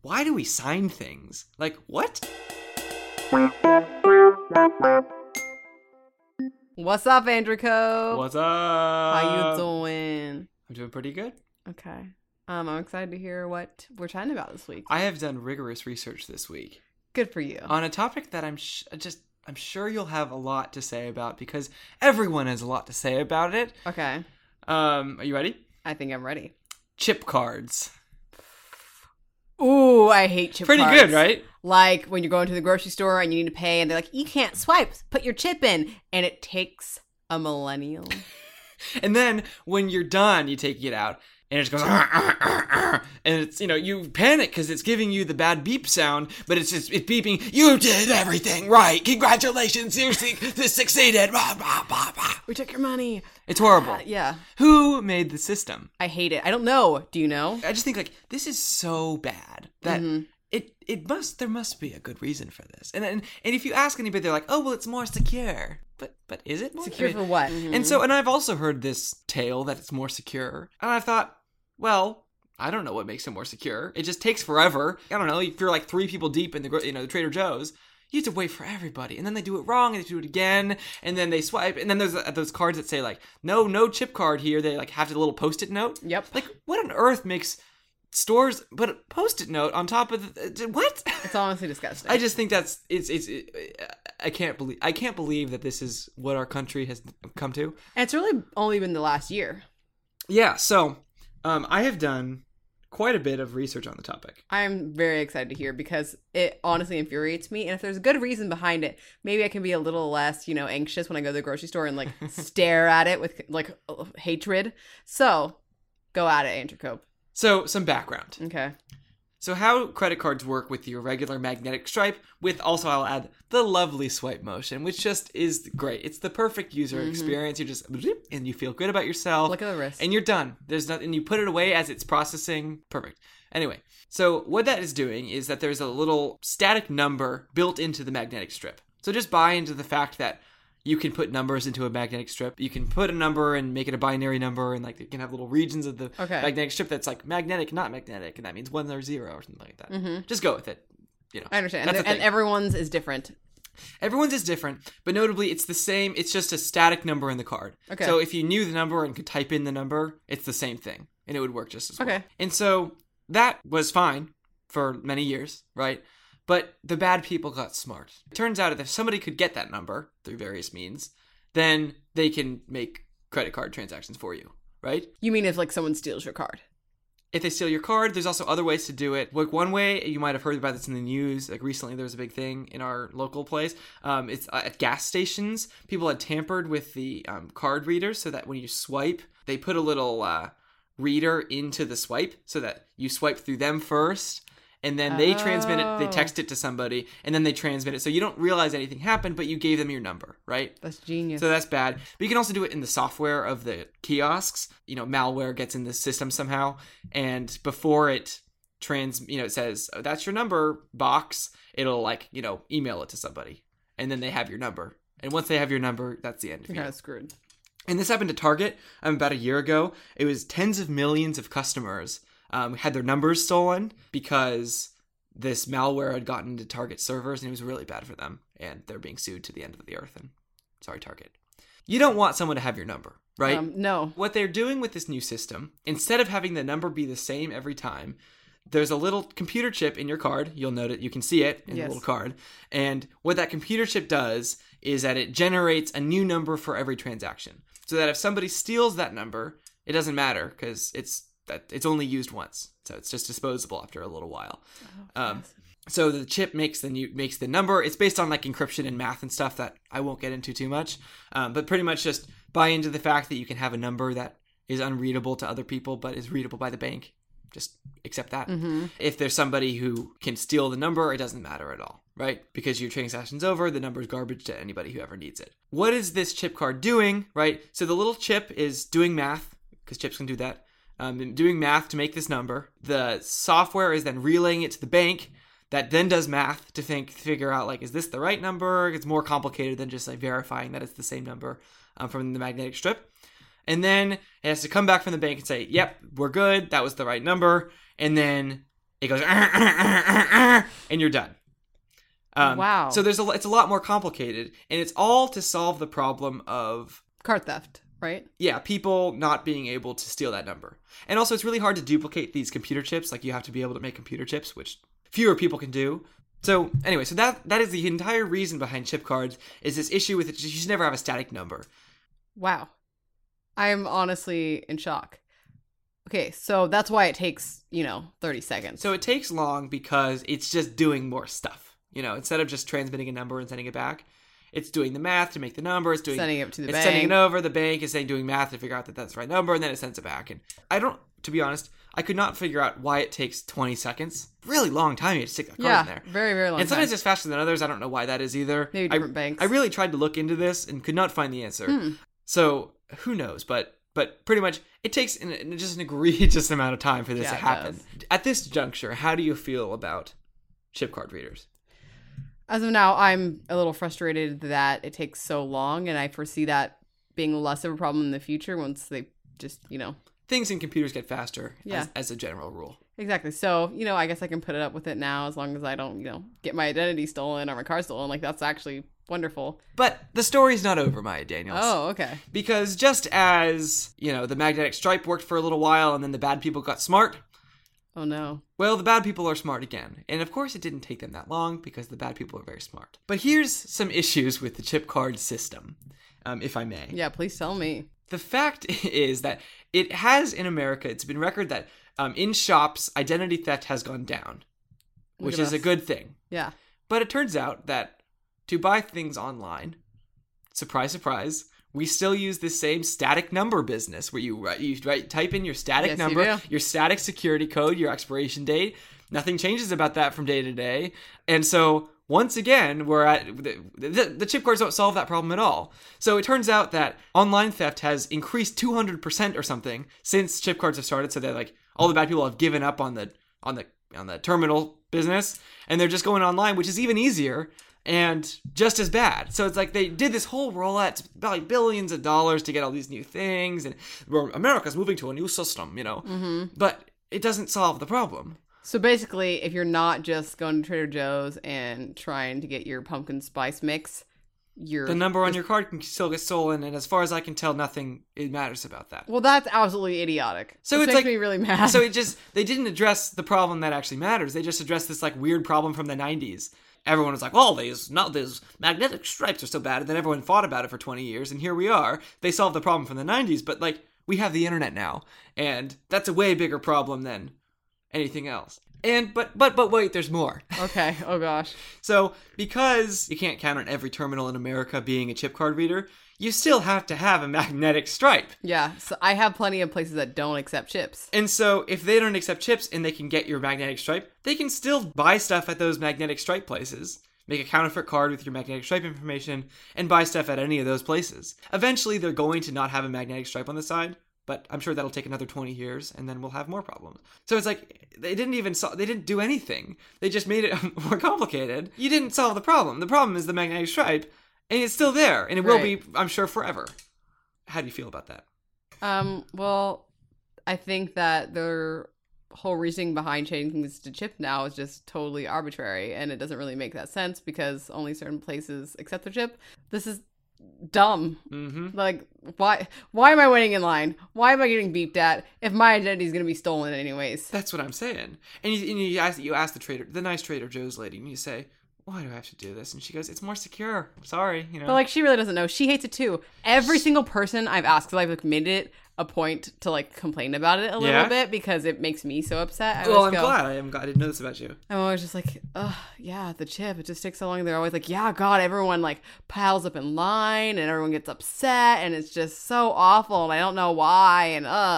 why do we sign things? Like, what? What's up, Andrico? What's up? How you doing? I'm doing pretty good. Okay. I'm excited to hear what we're chatting about this week. I have done rigorous research this week Good for you. on a topic that I'm sure you'll have a lot to say about because everyone has a lot to say about it. Okay. Are you ready? I think I'm ready. Chip cards. Ooh, I hate chip Pretty cards. good, right? Like when you're going to the grocery store and you need to pay and they're like, you can't swipe, put your chip in. And it takes a millennial. And then when you're done, you take it out and it just goes, and it's, you panic because it's giving you the bad beep sound, but it's beeping, you did everything right. Congratulations, you succeeded. We took your money. It's horrible. Yeah. Who made the system? I hate it. I don't know. Do you know? I just think this is so bad that there must be a good reason for this. And if you ask anybody, they're like, oh, well, it's more secure. But is it more Secure for what? And I've also heard this tale that it's more secure. And I thought, well, I don't know what makes it more secure. It just takes forever. I don't know. If you're like 3 people deep in the Trader Joe's, you have to wait for everybody. And then they do it wrong and they do it again. And then they swipe. And then there's those cards that say like, no chip card here. They like have a little Post-it note. Yep. Like what on earth makes stores put a Post-it note on top of what? It's honestly disgusting. I just think I can't believe that this is what our country has come to. And it's really only been the last year. Yeah, so I have done quite a bit of research on the topic. I'm very excited to hear because it honestly infuriates me. And if there's a good reason behind it, maybe I can be a little less, anxious when I go to the grocery store and like stare at it with like hatred. So go at it, Andrew Cope. So some background. Okay. So how credit cards work with your regular magnetic stripe with also I'll add the lovely swipe motion, which just is great. It's the perfect user experience. You just and you feel good about yourself. Look at the wrist. And you're done. There's nothing. You put it away as it's processing. Perfect. Anyway, so what that is doing is that there's a little static number built into the magnetic strip. So just buy into the fact that you can put numbers into a magnetic strip. You can put a number and make it a binary number, and like you can have little regions of the magnetic strip that's like magnetic, not magnetic, and that means 1 or 0 or something like that. Mm-hmm. Just go with it. I understand. And everyone's is different. Everyone's is different, but notably it's the same. It's just a static number in the card. Okay. So if you knew the number and could type in the number, it's the same thing, and it would work just as well. Okay. And so that was fine for many years, right? But the bad people got smart. It turns out that if somebody could get that number through various means, then they can make credit card transactions for you, right? You mean if like someone steals your card? If they steal your card, there's also other ways to do it. Like one way, you might have heard about this in the news. Like recently, there was a big thing in our local place. It's at gas stations. People had tampered with the card readers so that when you swipe, they put a little reader into the swipe so that you swipe through them first. And then they transmit it, they text it to somebody, and then they transmit it. So you don't realize anything happened, but you gave them your number, right? That's genius. So that's bad. But you can also do it in the software of the kiosks. Malware gets in the system somehow. And before it it says, oh, that's your number box, it'll email it to somebody. And then they have your number. And once they have your number, that's the end of it. You're kind of screwed. And this happened to Target about a year ago. It was tens of millions of customers had their numbers stolen because this malware had gotten into Target servers and it was really bad for them. And they're being sued to the end of the earth. And sorry, Target. You don't want someone to have your number, right? No. What they're doing with this new system, instead of having the number be the same every time, there's a little computer chip in your card. You'll note it. You can see it in the little card. And what that computer chip does is that it generates a new number for every transaction. So that if somebody steals that number, it doesn't matter because it's only used once. So it's just disposable after a little while. So the chip makes the number. It's based on like encryption and math and stuff that I won't get into too much. But pretty much just buy into the fact that you can have a number that is unreadable to other people but is readable by the bank. Just accept that. Mm-hmm. If there's somebody who can steal the number, it doesn't matter at all, right? Because your transaction's over, the number's garbage to anybody who ever needs it. What is this chip card doing, right? So the little chip is doing math, because chips can do that. Doing math to make this number. The software is then relaying it to the bank that then does math to figure out, like, is this the right number? It's more complicated than just like verifying that it's the same number from the magnetic strip. And then it has to come back from the bank and say, yep, we're good. That was the right number. And then it goes, and you're done. Wow. So it's a lot more complicated, and it's all to solve the problem of card theft, right? Yeah, people not being able to steal that number. And also, it's really hard to duplicate these computer chips. Like, you have to be able to make computer chips, which fewer people can do. So, anyway, so that is the entire reason behind chip cards, is this issue with it. You should never have a static number. Wow. I'm honestly in shock. Okay, so that's why it takes, 30 seconds. So it takes long because it's just doing more stuff. Instead of just transmitting a number and sending it back, it's doing the math to make the number. It's sending it to the bank. It's sending it over. The bank is doing math to figure out that that's the right number, and then it sends it back. And to be honest, I could not figure out why it takes 20 seconds. Really long time to stick that card in there. Very, very long And sometimes it's faster than others. I don't know why that is either. Maybe different banks. I really tried to look into this and could not find the answer. So who knows? But pretty much it takes just an egregious amount of time for this to happen. At this juncture, how do you feel about chip card readers? As of now, I'm a little frustrated that it takes so long, and I foresee that being less of a problem in the future once they just, Things in computers get faster as a general rule. Exactly. So, I guess I can put it up with it now as long as I don't, get my identity stolen or my car stolen. Like, that's actually wonderful. But the story's not over, Maya Daniels. Oh, okay. Because just as, the magnetic stripe worked for a little while and then the bad people got smart. Oh, no. Well, the bad people are smart again. And of course it didn't take them that long because the bad people are very smart. But here's some issues with the chip card system, if I may. Yeah, please tell me. The fact is that it has in America, it's been recorded that in shops, identity theft has gone down, which is a good thing. Yeah. But it turns out that to buy things online, surprise, surprise, we still use the same static number business where you type in your static number, your static security code, your expiration date. Nothing changes about that from day to day. And so once again, we're at the chip cards don't solve that problem at all. So it turns out that online theft has increased 200% or something since chip cards have started. So they're like, all the bad people have given up on the terminal business, and they're just going online, which is even easier and just as bad. So it's like they did this whole rollout. It's like billions of dollars to get all these new things, and America's moving to a new system, Mm-hmm. But it doesn't solve the problem. So basically, if you're not just going to Trader Joe's and trying to get your pumpkin spice mix, the number on your card can still get stolen, and as far as I can tell, nothing matters about that. Well, that's absolutely idiotic. So it makes me really mad. So they didn't address the problem that actually matters. They just addressed this like weird problem from the 90s. Everyone was like, well, these magnetic stripes are so bad, and then everyone fought about it for 20 years, and here we are. They solved the problem from the 90s, but like we have the internet now, and that's a way bigger problem than anything else. And but wait, there's more. Okay. Oh gosh. So because you can't count on every terminal in America being a chip card reader, you still have to have a magnetic stripe. Yeah. So I have plenty of places that don't accept chips. And so if they don't accept chips and they can get your magnetic stripe, they can still buy stuff at those magnetic stripe places. Make a counterfeit card with your magnetic stripe information and buy stuff at any of those places. Eventually, they're going to not have a magnetic stripe on the side. But I'm sure that'll take another 20 years, and then we'll have more problems. So it's like, they didn't do anything. They just made it more complicated. You didn't solve the problem. The problem is the magnetic stripe, and it's still there, and it will be, I'm sure, forever. How do you feel about that? Well, I think that their whole reasoning behind changing things to chip now is just totally arbitrary, and it doesn't really make that sense because only certain places accept the chip. This is dumb. Mm-hmm. Like, why am I waiting in line? Why am I getting beeped at if my identity is going to be stolen anyways? That's what I'm saying. And you ask the nice Trader Joe's lady, and you say, why do I have to do this? And she goes, it's more secure. Sorry, But like, she really doesn't know. She hates it too. Every single person I've asked, because I've like made it a point to like complain about it a little bit because it makes me so upset. I'm glad. I didn't know this about you. I'm always just like, yeah, the chip. It just takes so long. They're always like, yeah, God, everyone like piles up in line and everyone gets upset and it's just so awful and I don't know why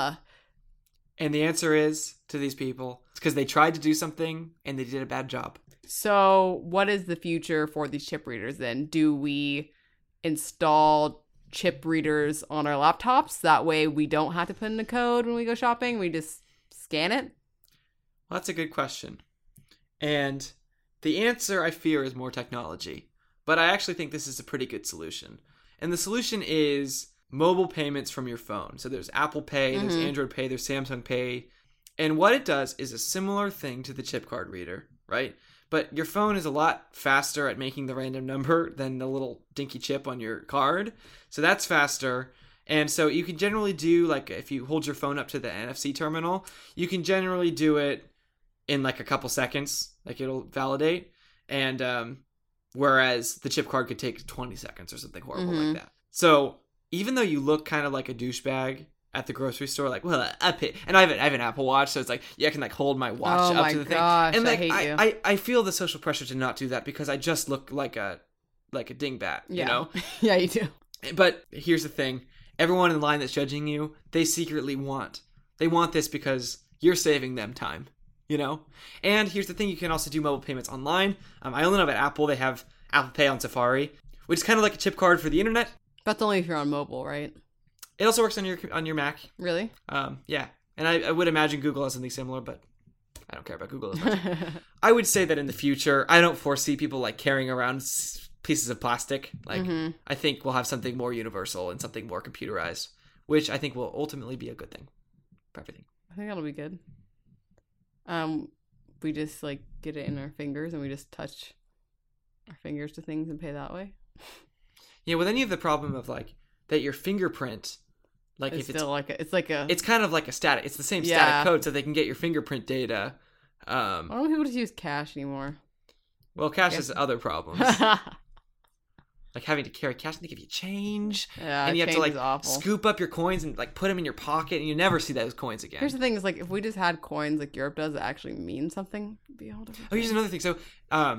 And the answer is to these people, it's because they tried to do something and they did a bad job. So what is the future for these chip readers then? Do we install chip readers on our laptops? That way we don't have to put in a code when we go shopping. We just scan it? Well, that's a good question. And the answer, I fear, is more technology. But I actually think this is a pretty good solution. And the solution is mobile payments from your phone. So there's Apple Pay, there's Android Pay, there's Samsung Pay. And what it does is a similar thing to the chip card reader, right? But your phone is a lot faster at making the random number than the little dinky chip on your card. So that's faster. And so you can generally do, like, if you hold your phone up to the NFC terminal, you can generally do it in like a couple seconds. Like, it'll validate. And whereas the chip card could take 20 seconds or something horrible like that. So even though you look kind of like a douchebag at the grocery store, like, well, I pay, and I have an Apple Watch, so it's like, yeah, I can like hold my watch up to the thing. And like, I feel the social pressure to not do that because I just look like a dingbat, you know? Yeah, you do. But here's the thing: everyone in line that's judging you, they secretly want this because you're saving them time, you know? And here's the thing: you can also do mobile payments online. I only know about Apple. They have Apple Pay on Safari, which is kind of like a chip card for the internet. That's only if you're on mobile, right? It also works on your Mac. Really? Yeah. And I would imagine Google has something similar, but I don't care about Google as much. I would say that in the future, I don't foresee people like carrying around pieces of plastic. Like, I think we'll have something more universal and something more computerized, which I think will ultimately be a good thing for everything. I think that'll be good. We just like get it in our fingers and we just touch our fingers to things and pay that way. Yeah, well, then you have the problem of like that your fingerprint, like it's if still it's kind of like a static. It's the same static code, so they can get your fingerprint data. Why don't people just use cash anymore? Well, cash has other problems, like having to carry cash and they give you change, and you have to like scoop up your coins and like put them in your pocket, and you never see those coins again. Here's the thing: is like if we just had coins like Europe does, that actually mean something. It'd be a whole different thing. Here's another thing. So,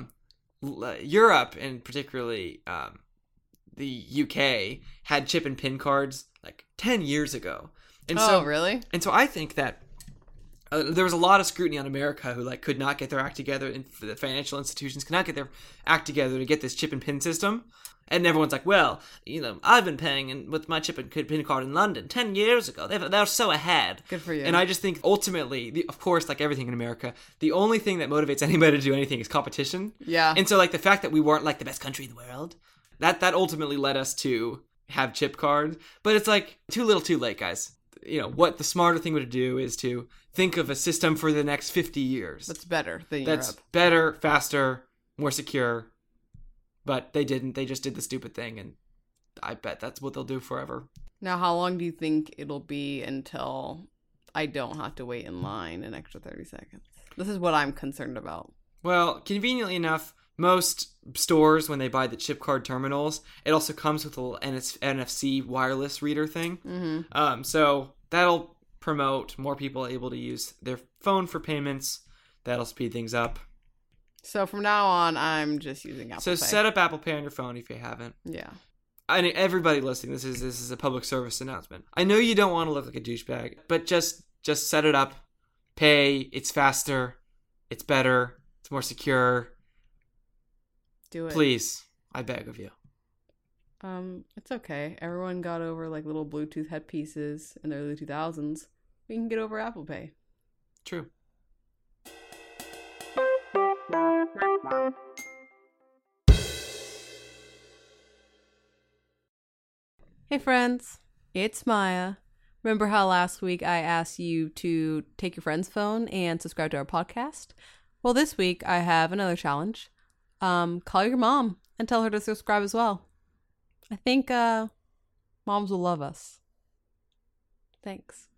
Europe and particularly the UK had chip and pin cards like 10 years ago. And so really? And so I think that there was a lot of scrutiny on America who like could not get their act together, and the financial institutions could not get their act together to get this chip and pin system. And everyone's like, well, you know, I've been paying with my chip and pin card in London 10 years ago. They're so ahead. Good for you. And I just think ultimately, of course, like everything in America, the only thing that motivates anybody to do anything is competition. Yeah. And so like the fact that we weren't like the best country in the world, that ultimately led us to have chip cards. But it's like too little too late, guys. You know, what the smarter thing would do is to think of a system for the next 50 years. That's better than That's Europe. better, faster, more secure. But they didn't. They just did the stupid thing, and I bet that's what they'll do forever. Now, how long do you think it'll be until I don't have to wait in line an extra 30 seconds? This is what I'm concerned about. Well, conveniently enough, most stores, when they buy the chip card terminals, it also comes with a little NFC wireless reader thing. Mm-hmm. So that'll promote more people able to use their phone for payments. That'll speed things up. So from now on, I'm just using Apple Pay. So set up Apple Pay on your phone if you haven't. Yeah. I mean, everybody listening, this is a public service announcement. I know you don't want to look like a douchebag, but just set it up. Pay. It's faster. It's better. It's more secure. Do it. Please. I beg of you. It's okay. Everyone got over like little Bluetooth headpieces in the early 2000s. We can get over Apple Pay. True. Hey friends, it's Maya. Remember how last week I asked you to take your friend's phone and subscribe to our podcast? Well, this week I have another challenge. Call your mom and tell her to subscribe as well. I think moms will love us. Thanks.